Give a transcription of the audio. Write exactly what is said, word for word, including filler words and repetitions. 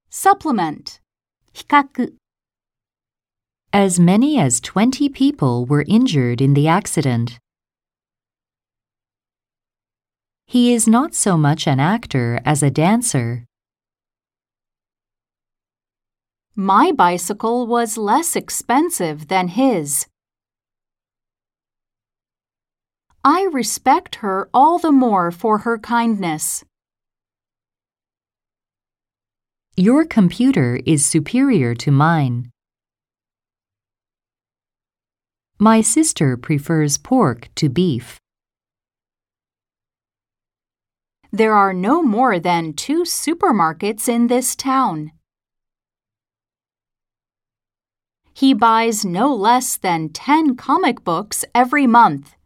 supplement, 比較 As many as twenty people were injured in the accident. He is not so much an actor as a dancer. My bicycle was less expensive than his. I respect her all the more for her kindness. Your computer is superior to mine. My sister prefers pork to beef. There are no more than two supermarkets in this town. He buys no less than ten comic books every month.